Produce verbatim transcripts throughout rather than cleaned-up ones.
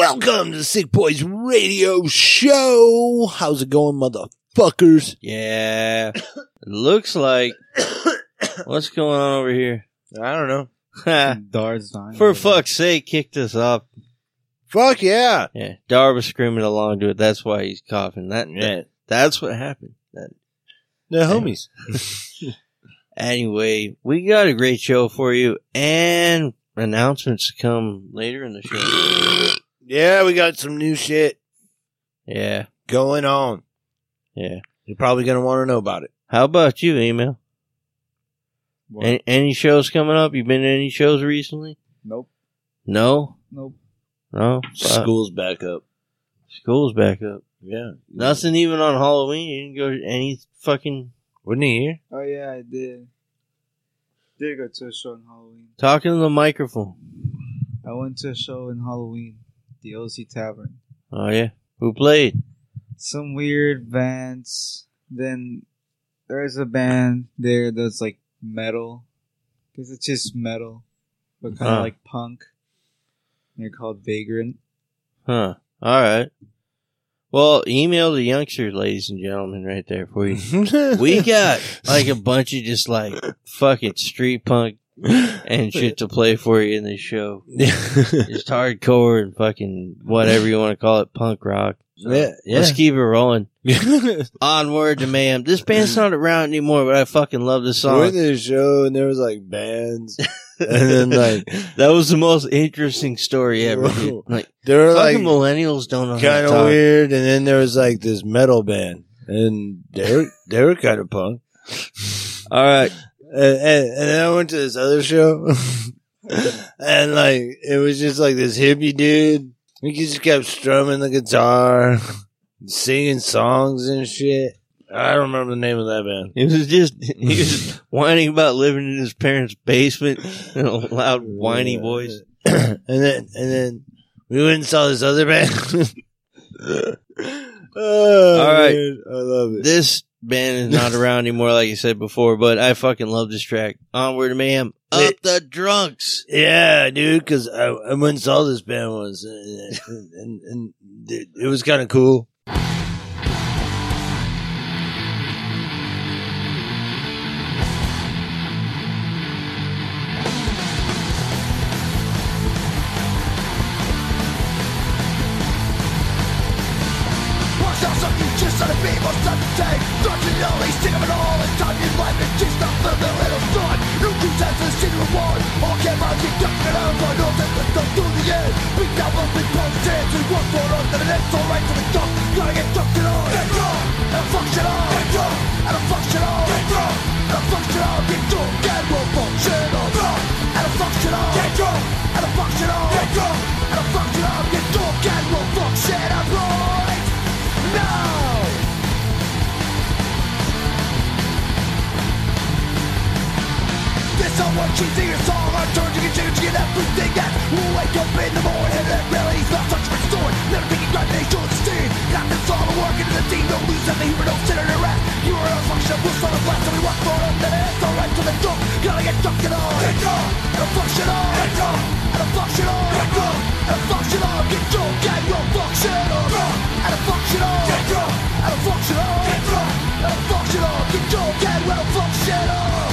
Welcome to the Sick Boys Radio Show. How's it going, motherfuckers? Yeah. It looks like. What's going on over here? I don't know. Dar's dying. For fuck's sake, kicked us off. Fuck yeah. Yeah. Dar was screaming along to it. That's why he's coughing. That, Yeah. that That's what happened. That, The homies. Anyway, we got a great show for you and announcements to come later in the show. Yeah, we got some new shit Yeah. going on. Yeah. You're probably going to want to know about it. How about you, Email? What? Any, any shows coming up? You been to any shows recently? Nope. No? Nope. No? School's back up. School's back up. Yeah. Nothing even on Halloween. You didn't go to any fucking Wasn't he here? Oh yeah, I did. Did go to a show in Halloween. talking to the microphone. I went to a show in Halloween, the O C Tavern. Oh yeah. Who played? Some weird bands. Then there's a band there that's like metal. Because it's just metal, but kind of Huh. like punk. They're called Vagrant. Huh. All right. Well, email the youngsters, ladies and gentlemen, right there for you. We got like a bunch of just like fucking street punk and shit to play for you in this show. Just hardcore and fucking whatever you want to call it, punk rock. So Yeah, yeah. Let's keep it rolling. Onward to mayhem. This band's not around anymore, but I fucking love this We song. went to the show and there was like bands. And then like That was the most interesting story ever, dude. Like, they were like fucking millennials don't know how kind to of talk. weird. And then there was like this metal band and they were, they were kind of punk. All right. And, and, and then I went to this other show and like it was just like this hippie dude. He just kept strumming the guitar, singing songs and shit. I don't remember the name of that band. It was just, he was whining about living in his parents' basement in a loud, whiny voice. and then, and then we went and saw this other band. oh, All right. dude, I love it. This band is not around anymore, like you said before, but I fucking love this track. Onward to mayhem. Up the drunks. Yeah, dude, because I, I went and saw this band once, and, and, and, and it, it was kind of cool. Cheesing a song, I'm turning and changing everything that will wake up in the morning and then reality's not such a story. Never thinking God they show the steam. Got this all the work into the team, don't lose nothing, you don't sit in a rest. You are a function, we'll start a blast, and we walk for it, then it's alright to the drunk. Gotta get drunk and on. Get drunk, and a function on. Get drunk, and a function on. Get drunk, and a function on. Get drunk, and you'll function on. And a function on. Get drunk, and a function on. Get drunk, and a function on. Get drunk, and we'll function on.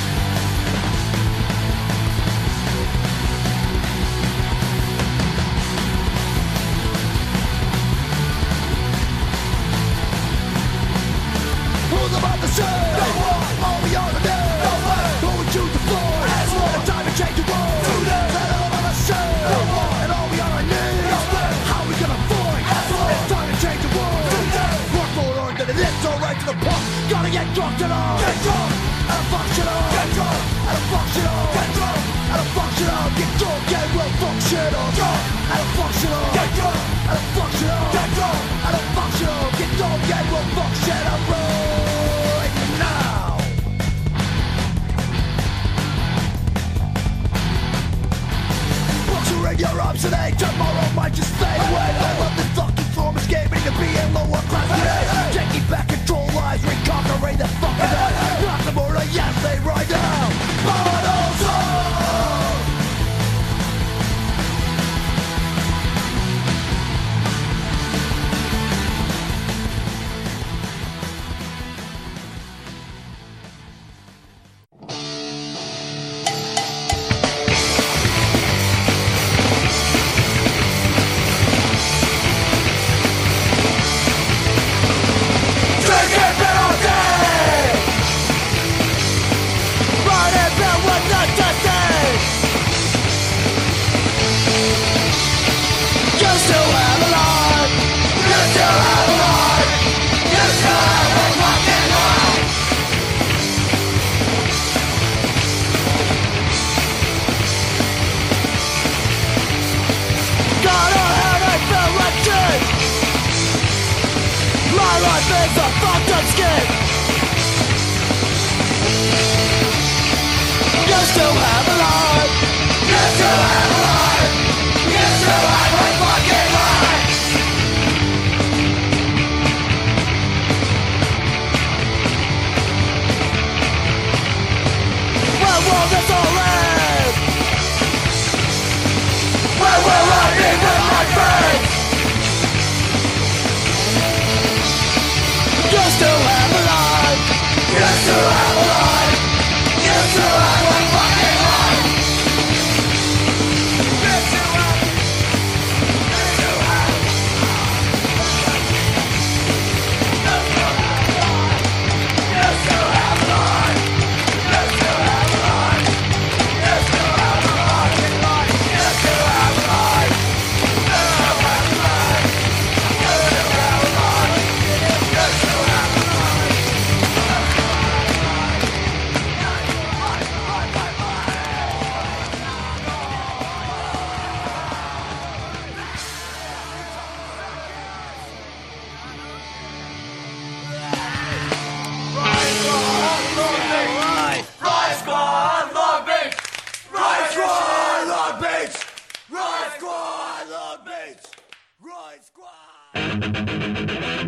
Who's about to say? No one. All we are today. No way. Who we choose to force? As one. It's time to change the world. Today. Let all of us say. No one. And all we are in need. No way. How we gonna fight? As one. It's time to change the world. Today. Work for it, that it is alright to the pump. Gotta get drunk tonight. Get drunk. And a function on. Get drunk. And a function on. Get drunk. And a function on. Get drunk and we'll function on. Drunk. And a function on. Get drunk. And a function on. Get drunk. And a function on. Get drunk and we'll function on. Right now. Once you rig your arms today, tomorrow might just fade away. I love this fucking form, escaping to be in lower class today. Taking back control lives, reconquering the fucking day. Not the more yes, they ride down. Bottles up. of misery. Where will I be with my friends? You still have a life. You still have a life. You still have a fucking life. You still have. You still have. You still have a life. You still have a life. You still have a fucking life. You still have a life. You still have a life. You still have a life. You still have a life. Riot Squad, Long Beach! Riot Squad, Long Beach! Riot Squad, Long Beach! Riot Squad!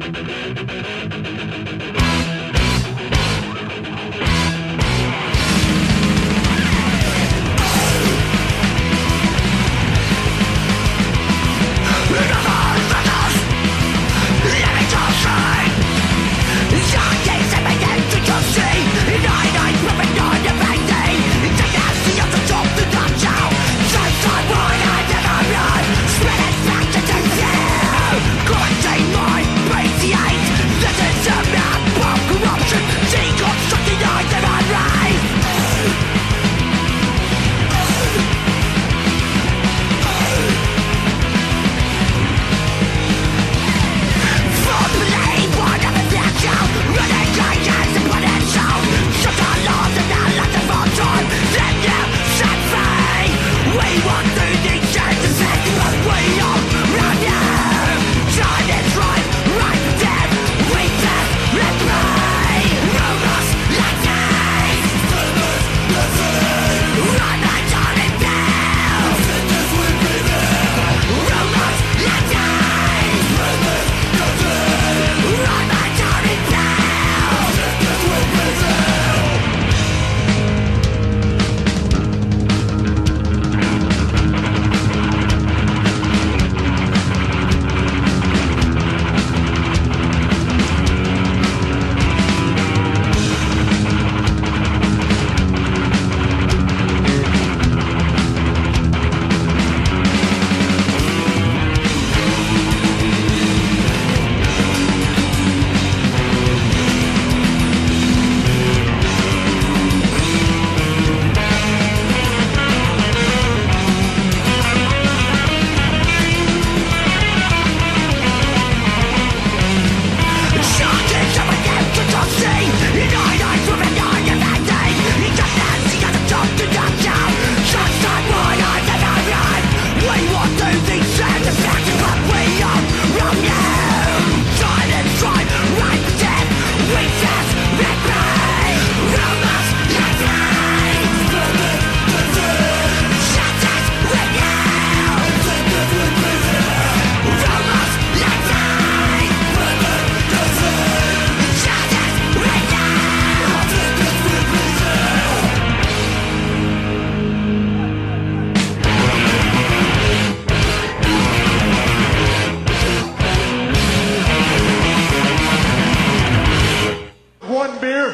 One beer,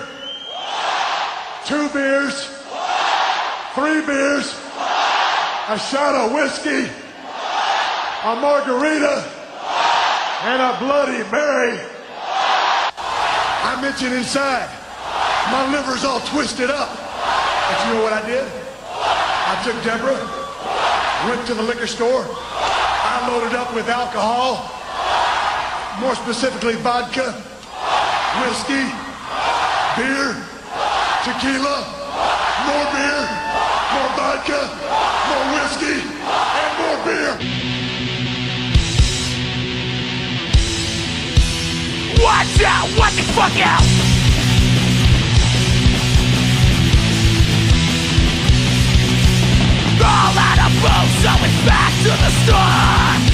two beers, three beers, a shot of whiskey, a margarita, and a Bloody Mary. I mentioned inside, my liver's all twisted up. But you know what I did? I took Deborah, went to the liquor store, I loaded up with alcohol, more specifically vodka, whiskey, beer, tequila, more beer, more vodka, more whiskey, and more beer. Watch out! Watch the fuck out! All out of road, so it's back to the start.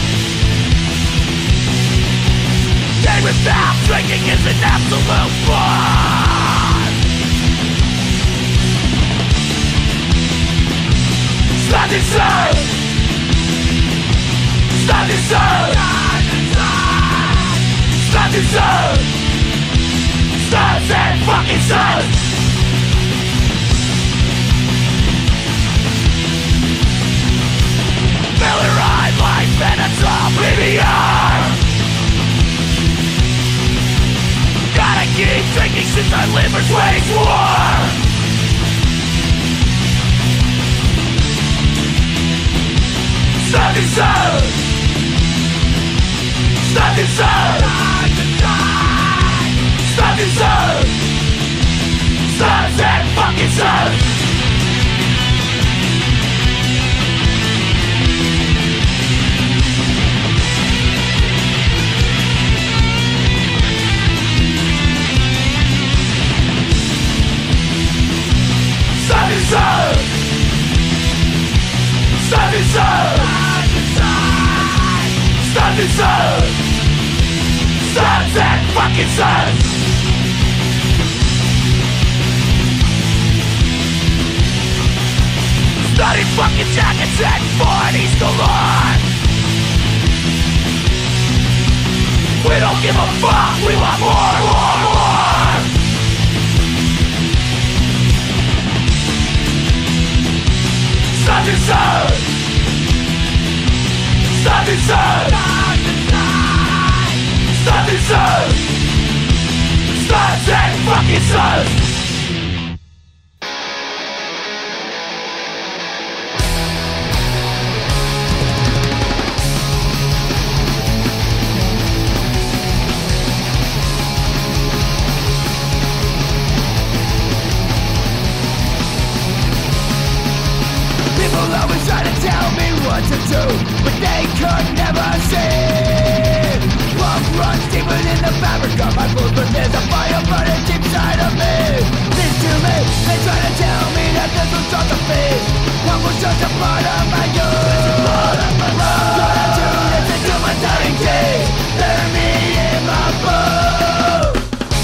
Day without drinking is an absolute bore. this up! Stop this up! Stop this up! Stop that fucking sun! Miller ride like Venezuela, baby, gotta keep drinking since our liver's waged war. Stop this up! Stop this up! Stop this up! Stop that fucking sun! Stop this up! Stop this up! Stop this up! Stop that fucking sun! Bloody fucking jackets and forties galore! We don't give a fuck, we want more, more, more! Stop this up! Stop this up! Stop this up! Stop that fucking sun! People always try to tell me what to do, but they could never see. Love runs deeper in the fabric of my blood, but there's a fire burning deep inside of me. Listen to me, they try to tell me that this was just a phase. One was just a part of my youth. Gonna do this until my dying day. Bury me in my boot.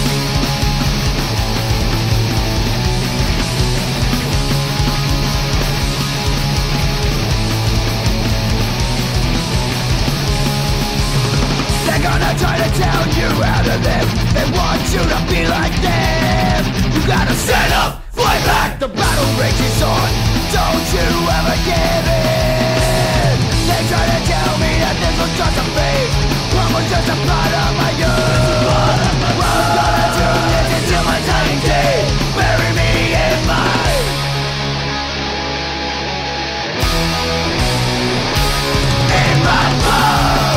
They're gonna try to tell you how to live. They want you to be like them. You gotta stand up, fight back. The battle rages on. Don't you ever give in. They try to tell me that this was just a phase. One was just a part of my youth. I'm gonna do this until my dying day. Bury me in my in my boat.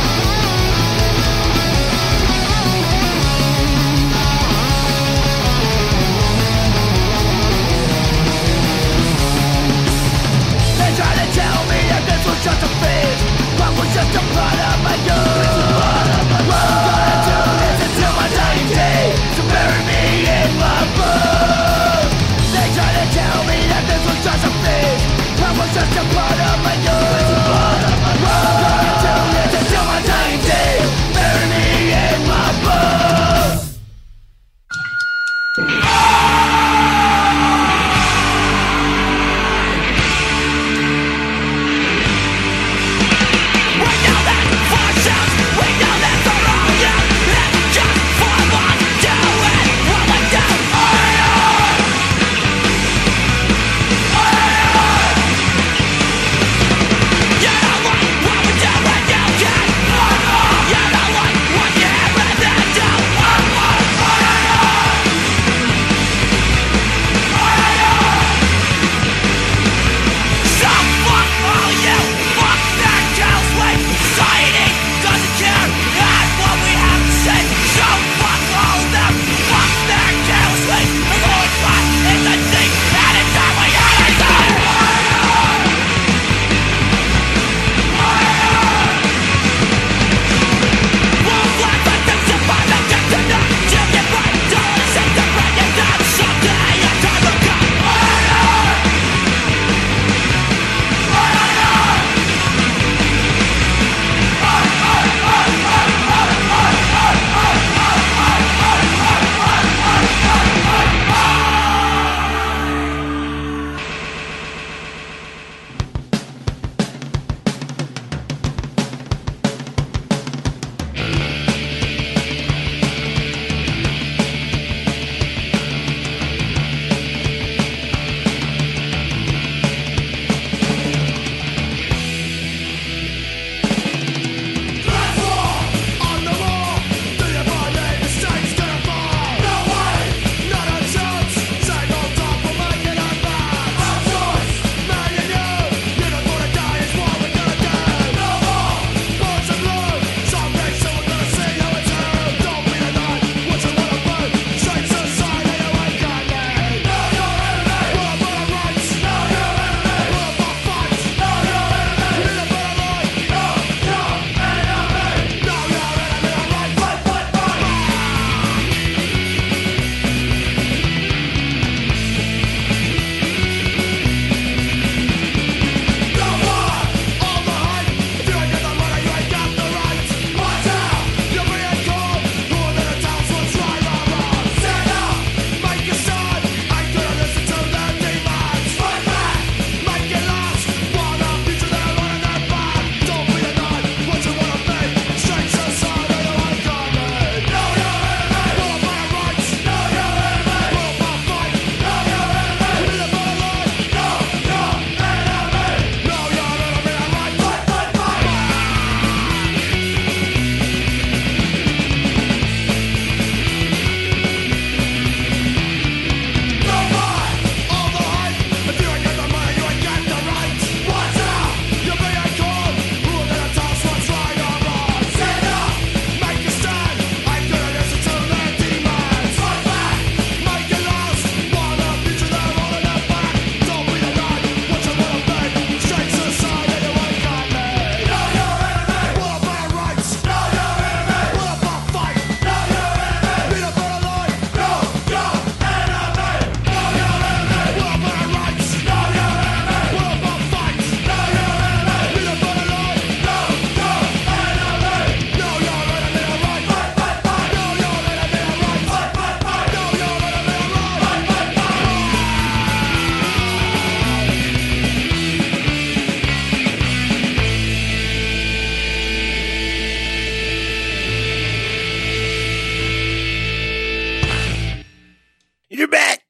They try to tell me that this was just a phase. What was just a part of my youth. What I'm gonna do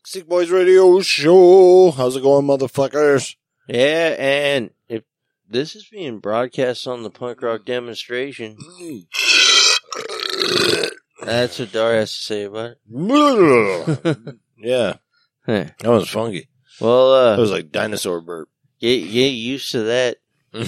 Sick Boys Radio Show. How's it going, motherfuckers? Yeah, and if this is being broadcast on the punk rock demonstration, that's what Dar has to say about it. Yeah, Huh. that was funky. Well, That uh, was like dinosaur burp. get, get used to that.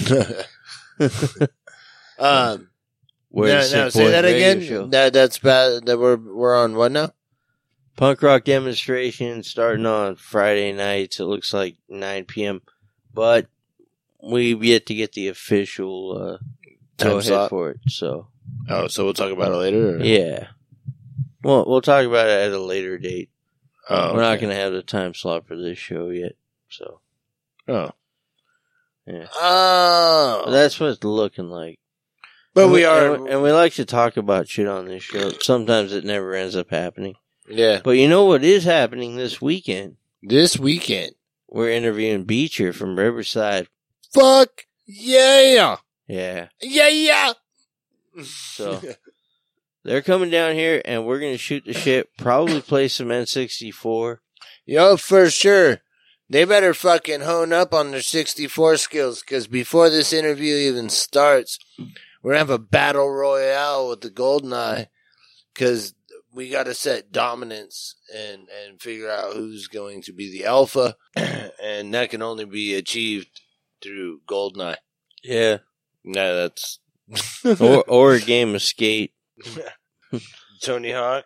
um, We're now, the now Sick say Boys that Radio again. Show. That that's bad. That we're we're on what now? Punk rock demonstration starting on Friday nights. It looks like nine p.m. But we've yet to get the official uh, Time go ahead slot? for it. So, Oh, so we'll talk about it later. Or? yeah. Well, we'll talk about it at a later date. Oh, We're not okay. going to have the time slot for this show yet. So, Oh. Yeah. Oh. but that's what it's looking like. but And we are. And, and we like to talk about shit on this show. Sometimes it never ends up happening. yeah. But you know what is happening this weekend? This weekend. We're interviewing Beecher from Riverside. Fuck yeah. Yeah. Yeah, yeah. So they're coming down here and we're going to shoot the shit, probably play some N sixty-four. Yo, for sure. They better fucking hone up on their sixty-four skills, because before this interview even starts, we're going to have a battle royale with the GoldenEye, because we got to set dominance and, and figure out who's going to be the alpha, and that can only be achieved through GoldenEye. Yeah. No, that's... Or, or a game of skate. Tony Hawk?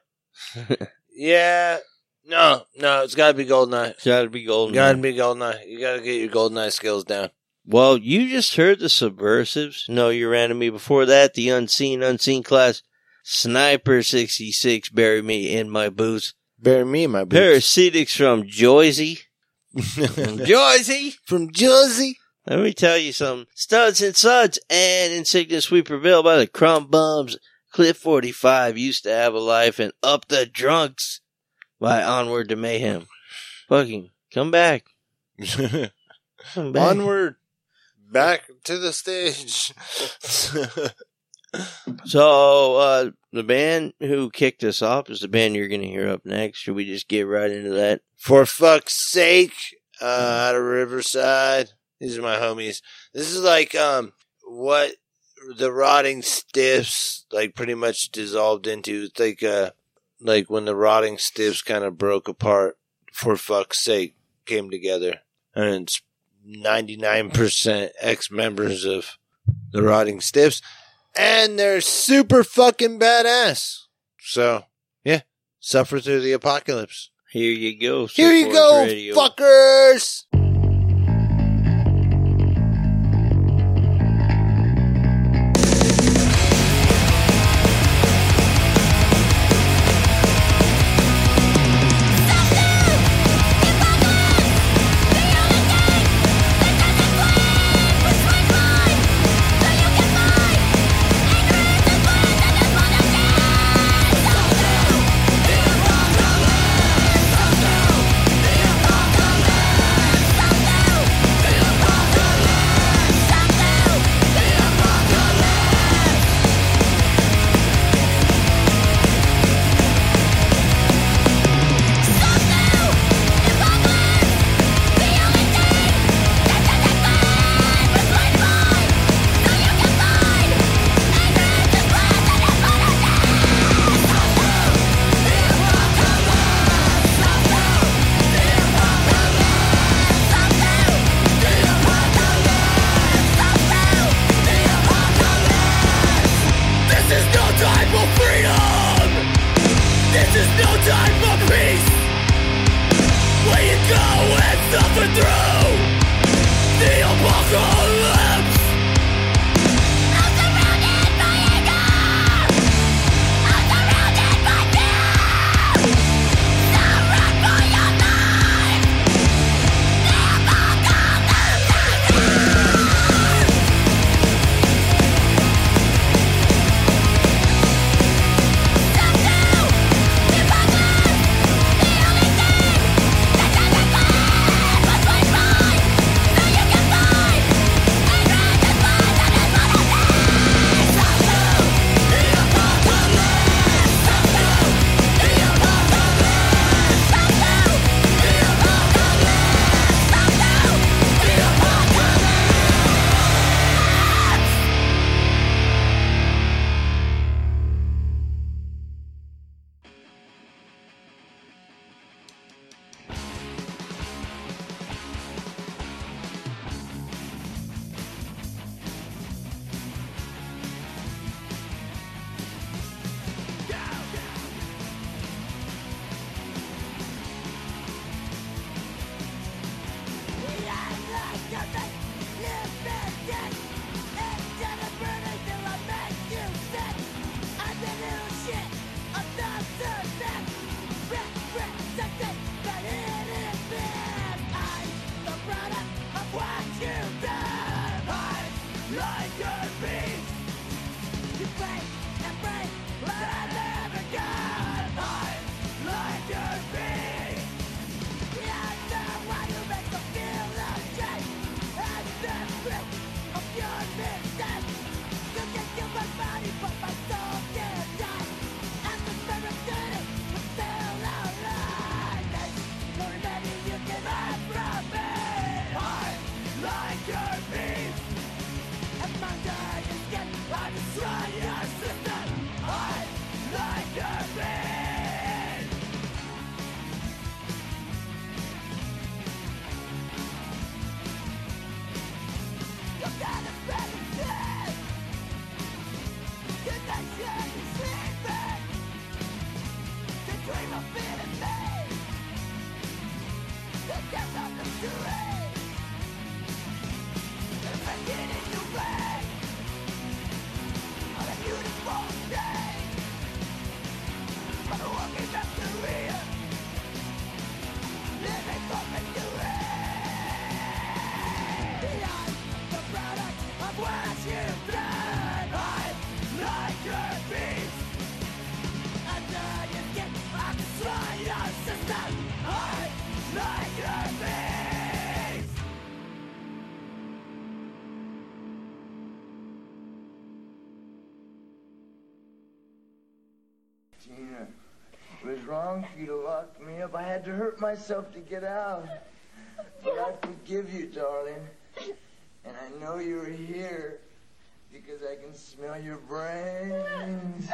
Yeah. No, no, it's got to be GoldenEye. It's got to be golden. Gotta be GoldenEye. You gotta get your GoldenEye skills down. Well, you just heard the Subversives. No, you ran to me before that. The Unseen, Unseen Class. Sniper sixty-six, bury me in my boots. Bury me in my boots. Parasitics from Joyzy. From Joyzy. From Jersey. Let me tell you something. Studs and Suds and Insignia Sweeperville by the Crumb Bums. Cliff forty-five used to have a life, and Up the Drunks by Onward to Mayhem. Fucking come back. Come back. Onward. Back to the stage. So, uh, the band who kicked us off is the band you're going to hear up next. Should we just get right into that? For fuck's sake. Uh, out of Riverside. These are my homies. This is like, um, what the Rotting Stiffs, like, pretty much dissolved into. It's like, uh, like when the Rotting Stiffs kind of broke apart, For Fuck's Sake came together. And it's ninety-nine percent ex-members of the Rotting Stiffs. And they're super fucking badass. So, yeah. Suffer through the apocalypse. Here you go. Here you Sick Boys go, Radio. fuckers! Find I destroy your system. I like your being. You're kind of benefit. Connection is sleeping. The dream of feeling me. The depth of the street. Reflected in your rain. On a beautiful day. On a walking factory. Living for victory. Beyond the product of what you've done. I like your beats. Under your skin, I destroy your system. I like your beats. Tina, it was wrong for you to lock me up. I had to hurt myself to get out. But I forgive you, darling. And I know you're here because I can smell your brains.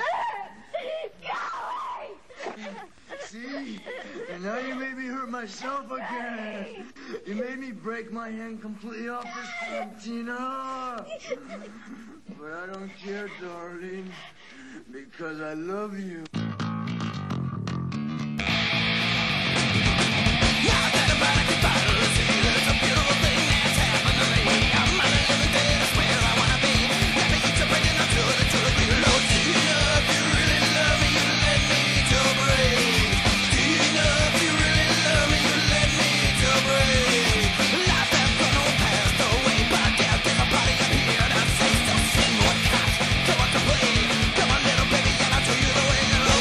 See? And now you made me hurt myself again. You made me break my hand completely off this time, Tina. But I don't care, darling, because I love you. Come on, little baby, and I'll show you the way to love.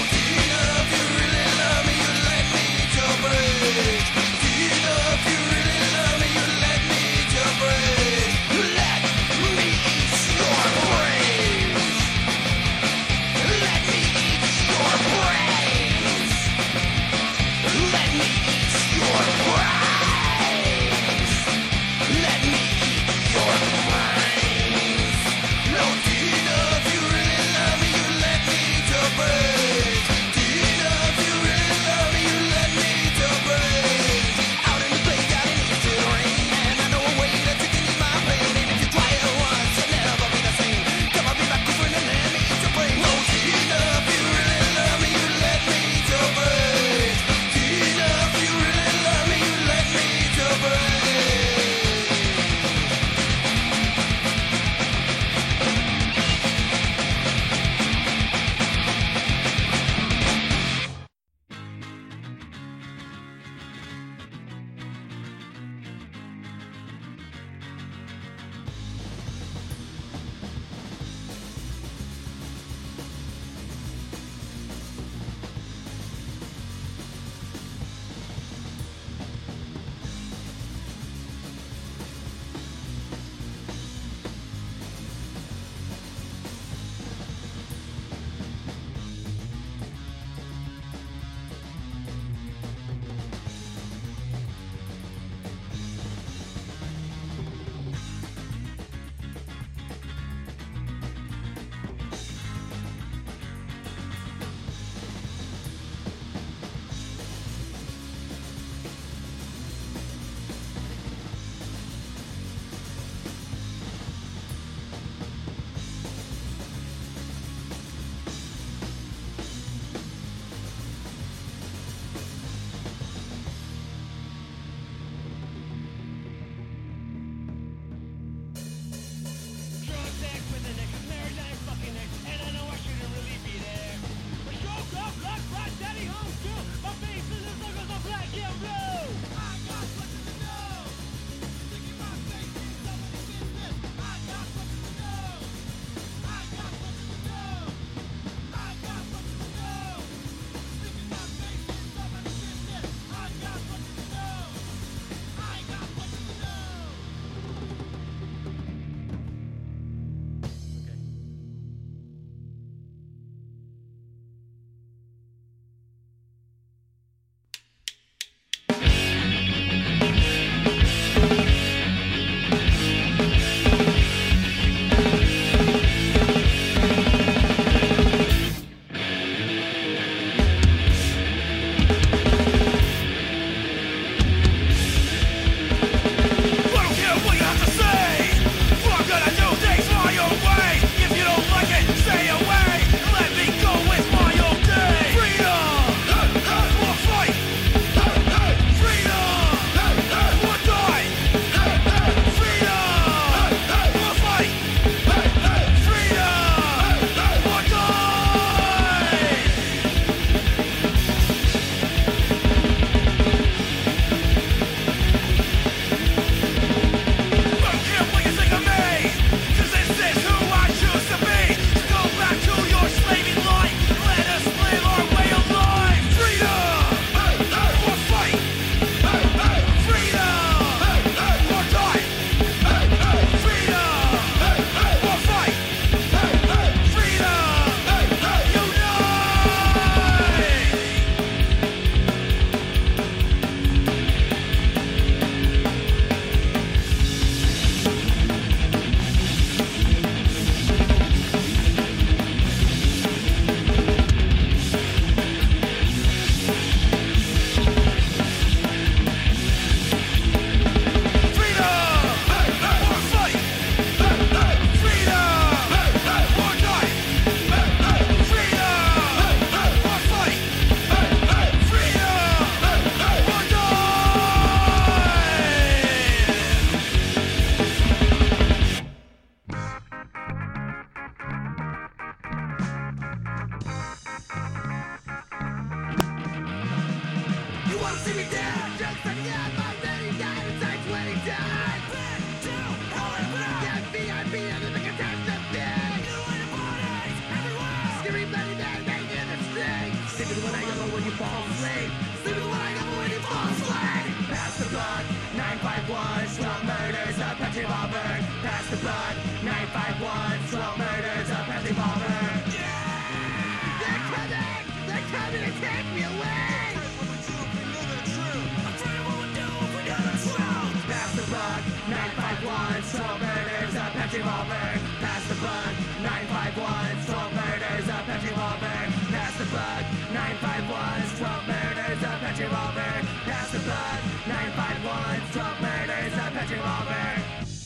twelve murders of Patrick Wahlberg. Pass the buck, nine five one, twelve murders of Patrick Wahlberg. They're coming! They're coming to take me away! Pass the buck, nine five one, twelve murders of Patrick Wahlberg. Pass the buck, nine five one, twelve murders of Patrick Wahlberg. Pass the buck, nine five one, twelve murders of Patrick Wahlberg. Pass the buck, nine five one, twelve murders of Patrick Wahlberg.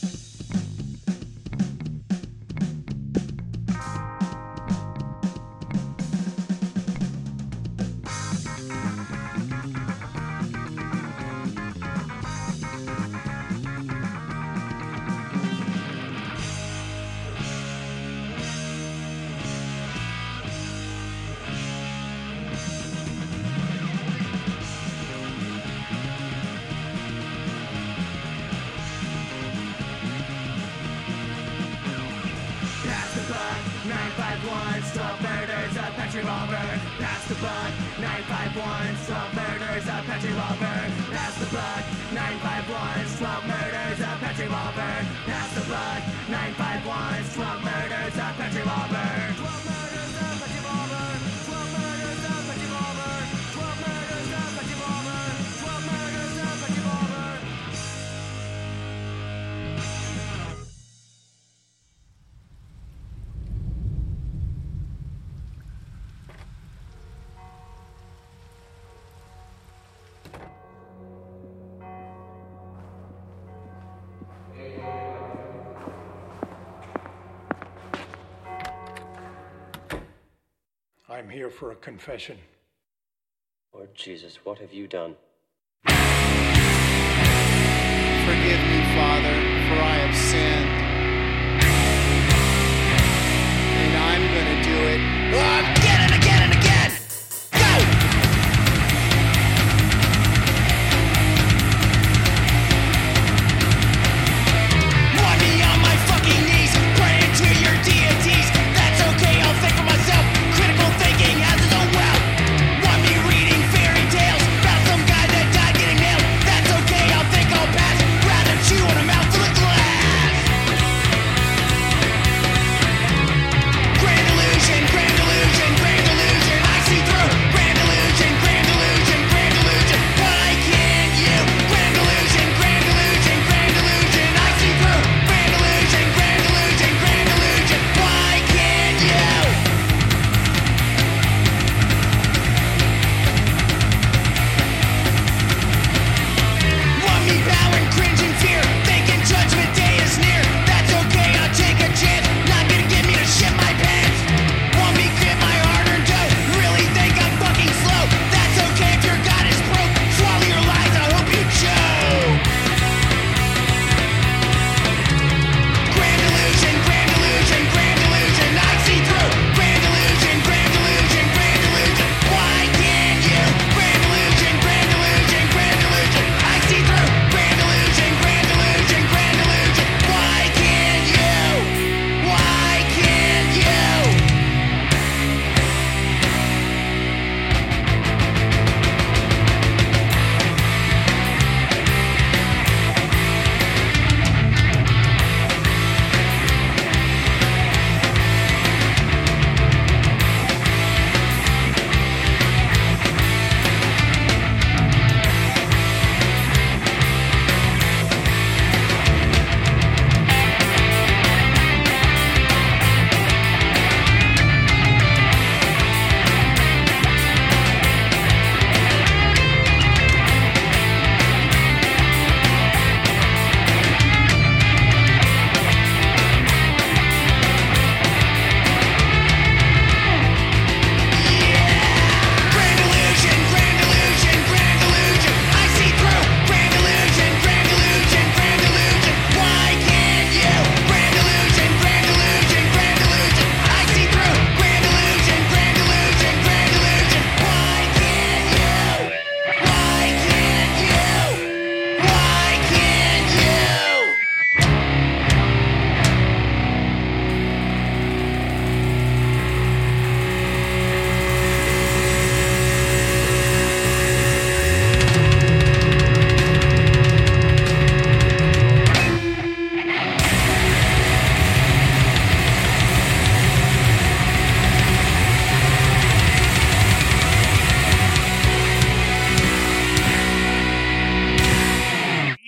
nine five one, twelve murders of Patrick Wahlberg. Pass the buck, nine five one, twelve murders of Patrick Wahlberg. Pass the buck, nine five one, twelve murders of Patrick Wahlberg. Pass the buck, nine five one, twelve murders of Patrick Wahlberg. twelve murders of Patrick Wahlberg. twelve murders of Patrick Wahlberg. twelve murders of Patrick Wahlberg. twelve murders of Patrick Wahlberg. I'm here for a confession. Lord Jesus, what have you done? Forgive me, Father, for I have sinned. And I'm gonna do it again and again and again! Go! Want me on my fucking knees, praying to your deities. That's okay, I'll think for myself. Critical thinking has its own well. Want me reading fairy tales about some guy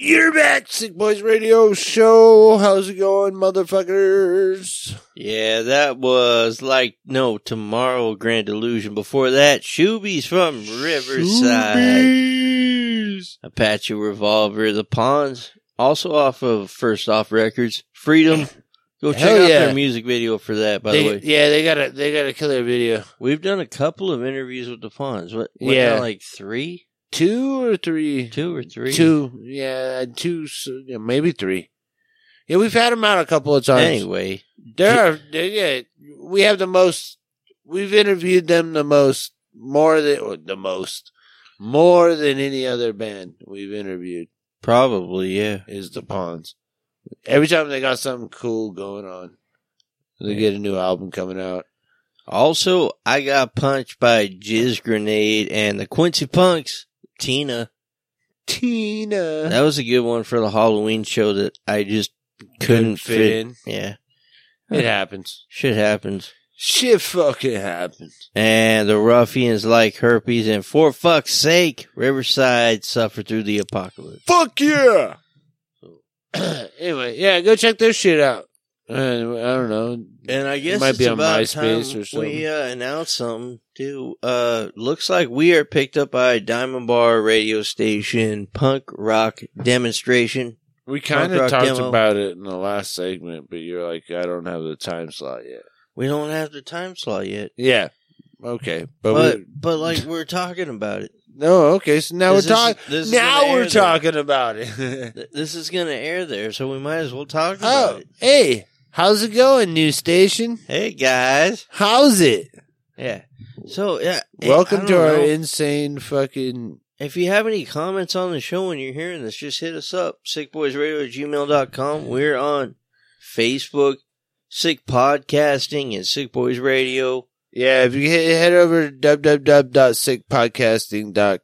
You're back, Sick Boys Radio Show. How's it going, motherfuckers? Yeah, that was like, no, Tomorrow Grand Illusion. Before that, Shoobies from Riverside. Shoobies. Apache Revolver, The Pawns. Also off of First Off Records. Freedom. Go check Hell out yeah. their music video for that, by They- the way. Yeah, they got a they got a killer video. We've done a couple of interviews with the Pawns. What, what Yeah. now, like three? Two or three? Two or three? Two. Yeah, two, so, yeah, maybe three. Yeah, we've had them out a couple of times. Anyway. There are, there- yeah, we have the most, we've interviewed them the most, more than, or the most, more than any other band we've interviewed Probably, yeah. is the Pawns. Every time they got something cool going on, they get a new album coming out. Also, I got punched by Jizz Grenade and the Quincy Punks, Tina. Tina. That was a good one for the Halloween show that I just couldn't fit fit in. Yeah. It happens. Shit happens. Shit fucking happens. And the ruffians like herpes, and for fuck's sake, Riverside suffer through the apocalypse. Fuck yeah! Anyway, yeah, go check their shit out. Uh, I don't know. And I guess it might it's be on about MySpace time or something. we uh, announce something too. Uh, looks like we are picked up by Diamond Bar radio station punk rock demonstration. We kind Punk of rock talked demo. about it in the last segment, but you're like, I don't have the time slot yet. We don't have the time slot yet, Yeah. Okay. But, but we, but like we're talking about it. no, okay. So now This we're is- talking. this is Now gonna we're air there. talking about it. Th- This is gonna air there, so we might as well talk about Oh, it. hey, how's it going, news station? Hey guys, How's it? yeah. So yeah, hey, Welcome I to don't our know. insane fucking. If you have any comments on the show when you're hearing this, just hit us up. sickboysradio at gmail dot com. We're on Facebook, Sick Podcasting, and Sick Boys Radio. Yeah, if you head head over to w w w dot sick podcasting dot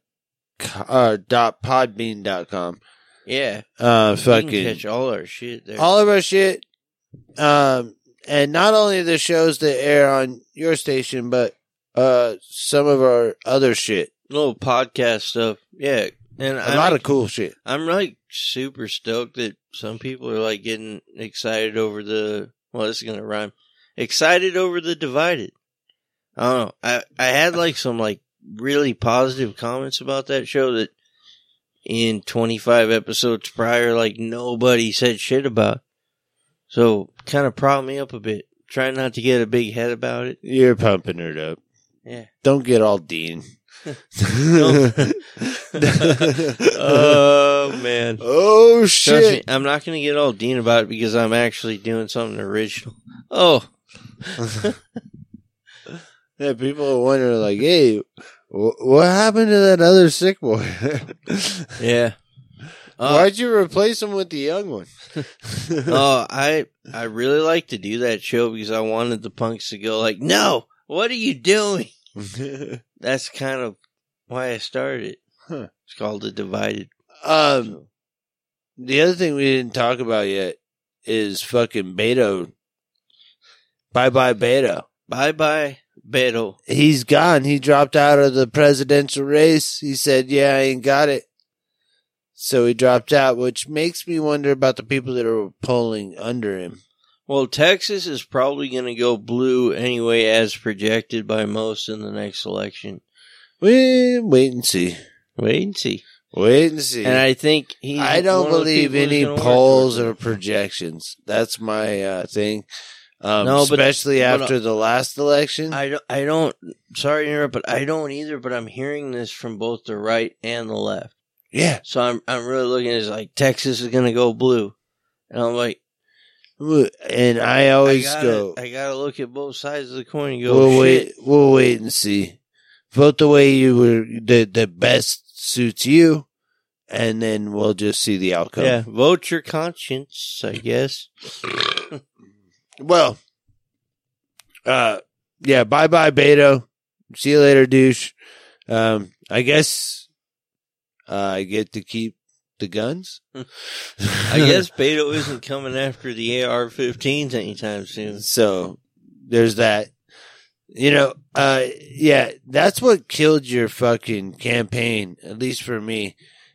podbean dot com. Yeah. Uh, You can fucking. catch all our shit there. all of our shit, um, and not only the shows that air on your station, but uh, some of our other shit. Little podcast stuff. Yeah. And A I'm, lot of cool shit. I'm like super stoked that some people are like getting excited over the, well, this is going to rhyme. Excited over the Divided. I don't know. I, I had like some like really positive comments about that show that in twenty-five episodes prior, like nobody said shit about. So kind of propped me up a bit. Trying not to get a big head about it. You're pumping it up. Yeah. Don't get all Dean. Oh man. Oh Trust shit. me, I'm not going to get all Dean about it because I'm actually doing something original. Oh. Yeah, people are wondering, like, hey, wh- what happened to that other sick boy? Yeah. Uh, Why'd you replace him with the young one? oh, I I really like to do that show because I wanted the punks to go like, no, what are you doing? That's kind of why I started it. Huh. It's called The Divided. Um, the other thing we didn't talk about yet is fucking Beto. Bye bye Beto. Bye bye, Beto. He's gone. He dropped out of the presidential race. He said, yeah, I ain't got it. So he dropped out, which makes me wonder about the people that are polling under him. Well, Texas is probably going to go blue anyway, as projected by most in the next election. We wait and see. Wait and see. Wait and see. And I think he's I don't one of the believe people who's any gonna work polls towards or it. projections. That's my uh, thing. Um, No, but- especially but, uh, after the last election. I don't, I don't, sorry to interrupt, but I don't either, but I'm hearing this from both the right and the left. yeah. So I'm, I'm really looking at it as like, Texas is going to go blue. And I'm like, And I always I gotta, go, I gotta look at both sides of the coin and go, we'll shit. wait, we'll wait and see. Vote the way you were, the, the best suits you, and then we'll just see the outcome. Yeah, vote your conscience, I guess. Well, uh, yeah, bye bye, Beto. See you later, douche. Um, I guess, uh, I get to keep the guns. I guess Beto isn't coming after the A R fifteens anytime soon. So there's that. You know, uh, yeah, that's what killed your fucking campaign, at least for me,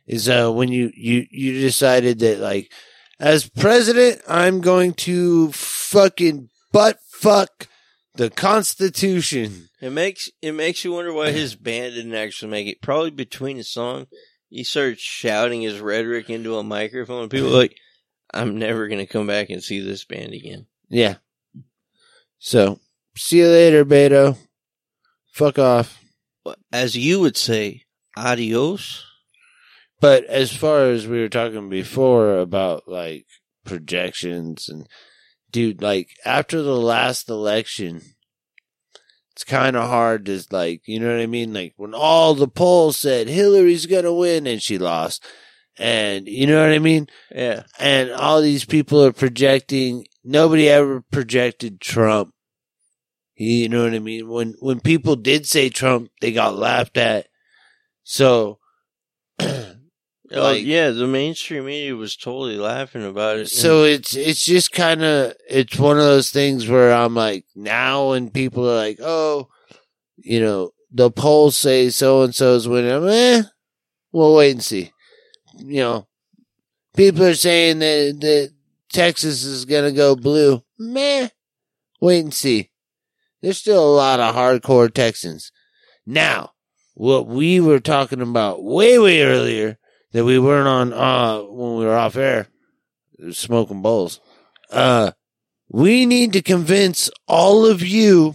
is uh, when you, you, you decided that, like, as president, I'm going to fucking butt fuck the Constitution. It makes it makes you wonder why his band didn't actually make it. Probably between a song, he started shouting his rhetoric into a microphone, and people were like, I'm never going to come back and see this band again. Yeah. So, see you later, Beto. Fuck off. As you would say, adios. But as far as we were talking before about, like, projections and, dude, like, after the last election, it's kind of hard to, like, you know what I mean? Like, when all the polls said Hillary's gonna win and she lost. And, you know what I mean? Yeah. And all these people are projecting, nobody ever projected Trump. You know what I mean? When, when people did say Trump, they got laughed at. So, Oh, like, yeah, the mainstream media was totally laughing about it. so it's, it's just kind of, it's one of those things where I'm like, now when people are like, oh, you know, the polls say so-and-so's winning, I'm, eh, we'll wait and see. You know, people are saying that, that Texas is going to go blue. Meh, wait and see. There's still a lot of hardcore Texans. Now, what we were talking about way, way earlier, that we weren't on, uh, when we were off air, smoking bowls. Uh, we need to convince all of you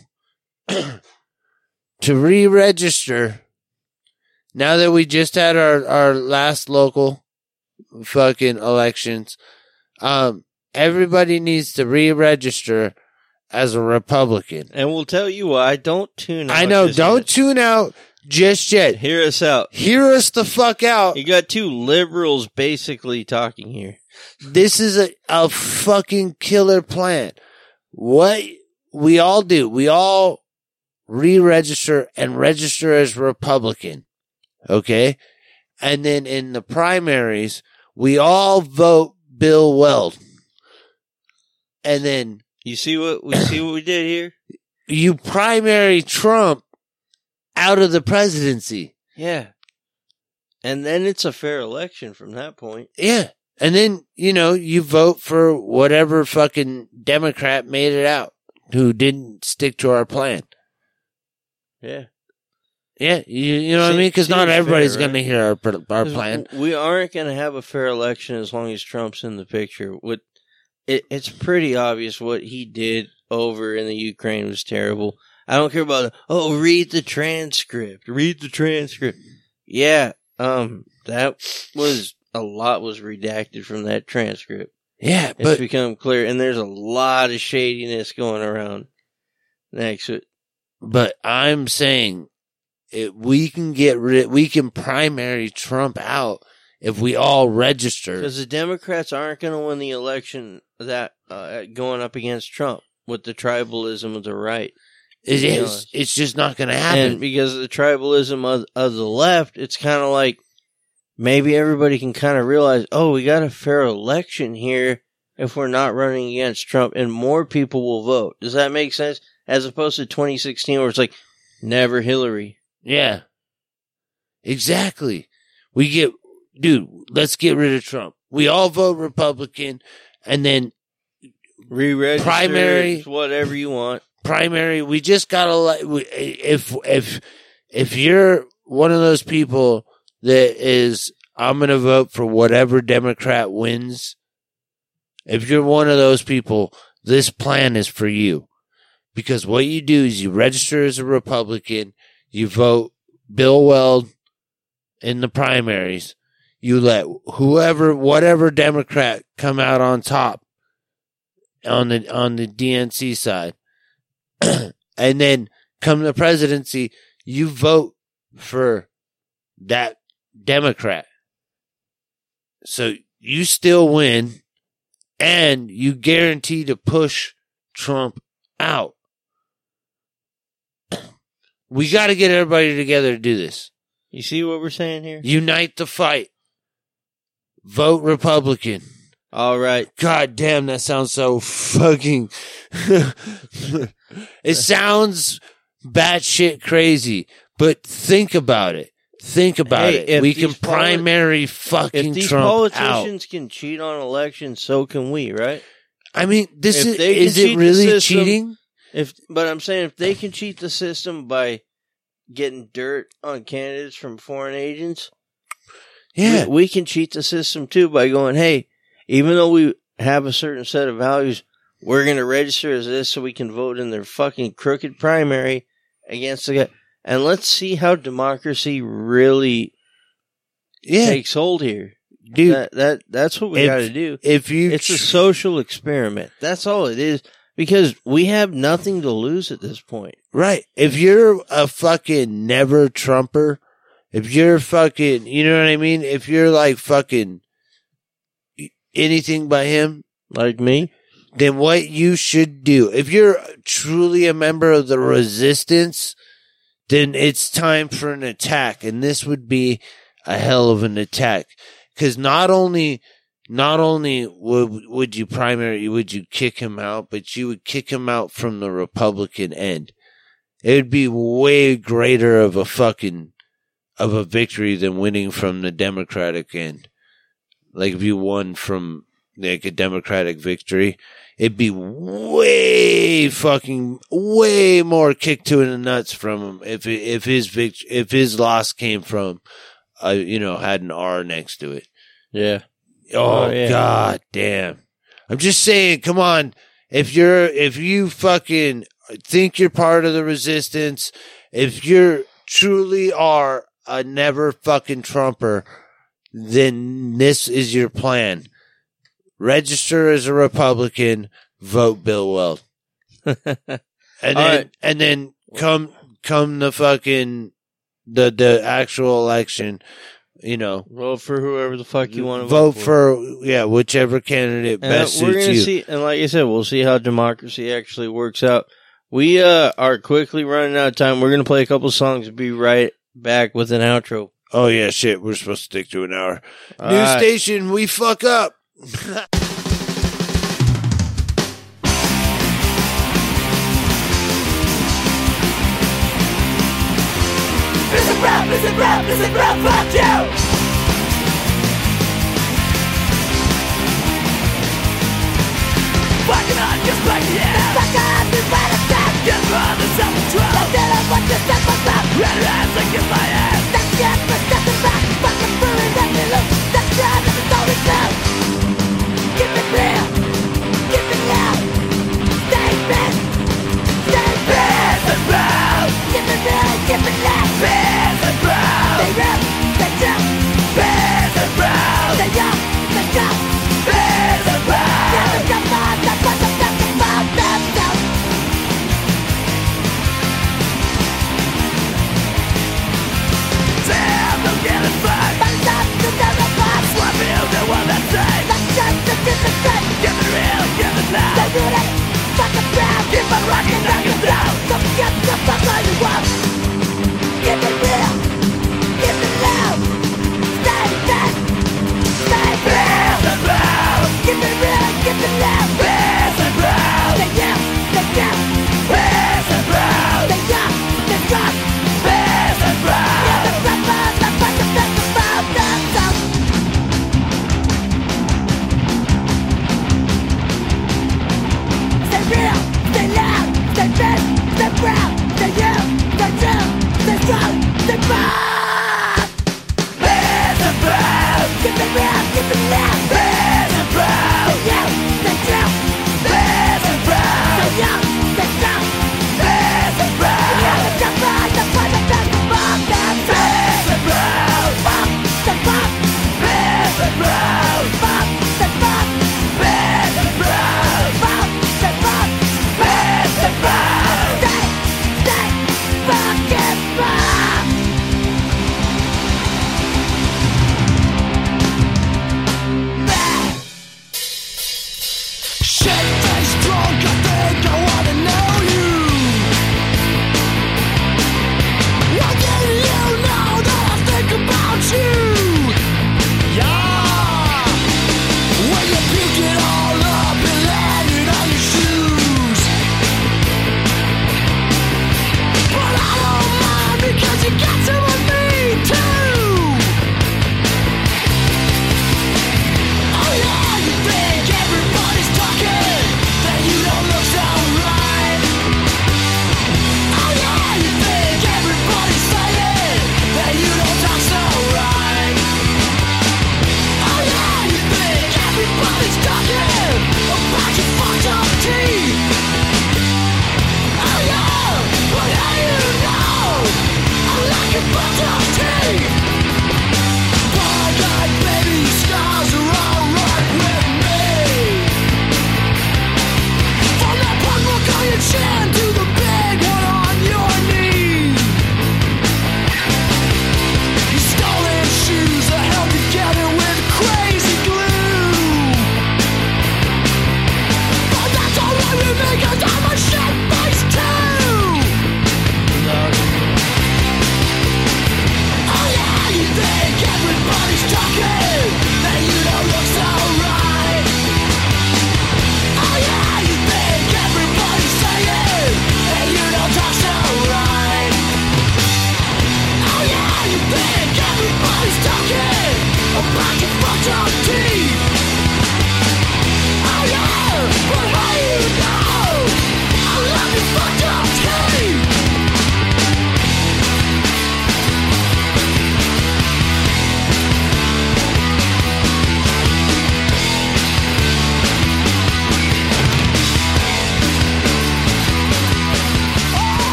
to re-register now that we just had our, our last local fucking elections. Um, everybody needs to re-register as a Republican. And we'll tell you why. Don't tune out. I know, just don't yet. tune out just yet. Hear us out. Hear us the fuck out. You got two liberals basically talking here. This is a, a fucking killer plan. What we all do, we all re-register and register as Republican. Okay? And then in the primaries, we all vote Bill Weld. And then You see what we see what we did here? you primary Trump out of the presidency. Yeah. And then it's a fair election from that point. Yeah. And then, you know, you vote for whatever fucking Democrat made it out who didn't stick to our plan. Yeah. Yeah. You, you know what I Se- mean? Because not seems everybody's fair, going to right? hear our, pr- our 'Cause plan. We aren't going to have a fair election as long as Trump's in the picture. What it, it's pretty obvious what he did over in the Ukraine was terrible. I don't care about, oh, read the transcript. Read the transcript. Yeah, um, that was, a lot was redacted from that transcript. Yeah, It's but become clear, and there's a lot of shadiness going around next to it. but I'm saying it, we can get rid, we can primary Trump out if we all register. Because the Democrats aren't going to win the election that uh, going up against Trump with the tribalism of the right. It be is. honest. It's just not going to happen. And because of the tribalism of, of the left, it's kind of like maybe everybody can kind of realize, oh, we got a fair election here if we're not running against Trump, and more people will vote. Does that make sense? As opposed to twenty sixteen where it's like, never Hillary. Yeah. Exactly. We get, dude, let's get rid of Trump. We all vote Republican, and then Re-register, Primary- whatever you want. primary, we just gotta like, if, if, if you're one of those people that is, I'm gonna vote for whatever Democrat wins, if you're one of those people, this plan is for you. Because what you do is you register as a Republican, you vote Bill Weld in the primaries, you let whoever, whatever Democrat come out on top on the, on the D N C side. And then come the presidency, you vote for that Democrat. So you still win and you guarantee to push Trump out. We got to get everybody together to do this. You see what we're saying here? Unite the fight. Vote Republican. All right. God damn, that sounds so fucking... It sounds batshit crazy, but think about it. Think about Hey, it. if We these can poli- primary fucking If these Trump politicians out. can cheat on elections, so can we, right? I mean, this If is they can is cheat it the really system- cheating? If, but I'm saying if they can cheat the system by getting dirt on candidates from foreign agents, Yeah. we, we can cheat the system too by going, hey, even though we have a certain set of values, we're going to register as this so we can vote in their fucking crooked primary against the guy. And let's see how democracy really Yeah. takes hold here. Dude, That, that That's what we if- got to do. if you It's a tr- social experiment. That's all it is. Because we have nothing to lose at this point. Right. If you're a fucking never Trumper, if you're fucking, you know what I mean? If you're like fucking anything by him, like me, then what you should do, if you're truly a member of the resistance, then it's time for an attack. And this would be a hell of an attack. Cause not only, not only would, would you primary, would you kick him out, but you would kick him out from the Republican end. It would be way greater of a fucking, of a victory than winning from the Democratic end. Like if you won from like a Democratic victory, it'd be way fucking, way more kick to the nuts from him if, it, if his vict- if his loss came from, uh, you know, had an R next to it. Yeah. Oh, Oh, yeah. god damn. I'm just saying, come on. If you're, if you fucking think you're part of the resistance, if you're truly are a never fucking Trumper, then this is your plan. Register as a Republican, vote Bill Weld. and then, right. and then come, come the fucking, the, the actual election, you know, Vote for whoever the fuck you want to vote vote for. for, yeah, whichever candidate And best we're suits gonna you. see, and like I said, we'll see how democracy actually works out. We uh, are quickly running out of time. We're gonna play a couple songs and be right back with an outro. Oh yeah, shit. We're supposed to stick to an hour. All New right. station, we fuck up. Listen rap, listen rap, listen rap, fuck you! Fucking on, just like the air. Fuck on, be right at that. Get run the self-control. Let's get up what you said was up. Red hands and get my ass. That's just for stepping back. Fucking bully, let me loose. That's just as it's always loose. Keep it real. Keep it loud. Stay fit. Stay fit and proud. Keep it real, keep it loud. Fit and proud. Stay real, stay true. Fit and proud. Stay young, stay young. Fit and proud. Never come on, that's what I'm talking about. That's down. Damn the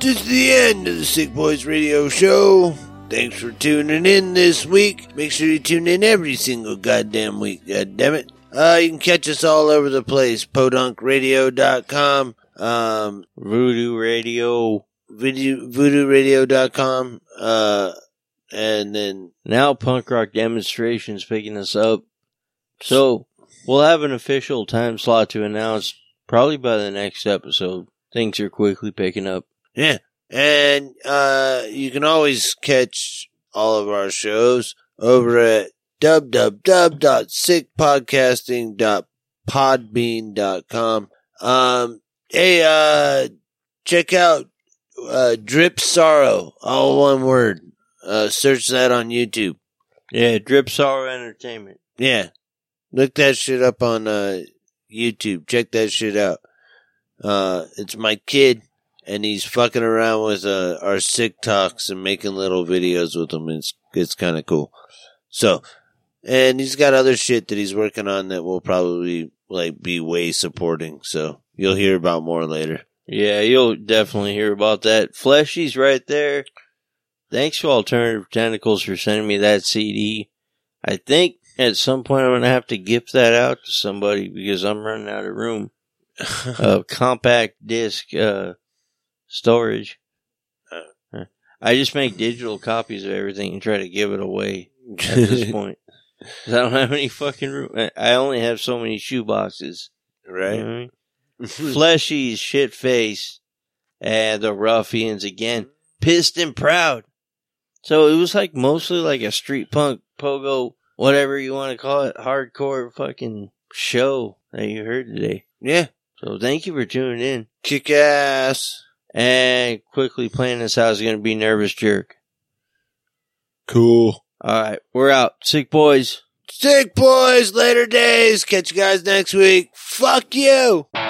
This is the end of the Sick Boys Radio Show. Thanks for tuning in this week. Make sure you tune in every single goddamn week, goddammit. Uh, you can catch us all over the place. podunk radio dot com. Um, Voodoo Radio. Voodoo, voodoo radio dot com. Uh, and then... Now Punk Rock Demonstration's picking us up. So, we'll have an official time slot to announce probably by the next episode. Things are quickly picking up. Yeah. And uh, you can always catch all of our shows over at w w w dot sick podcasting dot podbean dot com. Um, hey, uh, check out uh, Drip Sorrow, all one word. Uh, search that on YouTube. Yeah, Drip Sorrow Entertainment. Yeah. Look that shit up on uh, YouTube. Check that shit out. Uh, it's my kid. And he's fucking around with uh, our sick talks and making little videos with them. It's it's kind of cool. So, and he's got other shit that he's working on that will probably like be way supporting. So you'll hear about more later. Yeah, you'll definitely hear about that. Fleshy's right there. Thanks to Alternative Tentacles for sending me that C D. I think at some point I'm gonna have to gift that out to somebody because I'm running out of room. uh, compact disc. Uh, Storage. Uh, I just make digital copies of everything and try to give it away at this point. 'Cause I don't have any fucking room. I only have so many shoe boxes. Right? You know what I mean? Fleshy's shit face and the ruffians again. Pissed and proud. So it was like mostly like a street punk, pogo, whatever you want to call it, hardcore fucking show that you heard today. Yeah. So thank you for tuning in. Kick ass. And quickly playing this out is going to be Nervous Jerk. Cool. Alright, we're out. Sick Boys. Sick Boys, later days. Catch you guys next week. Fuck you.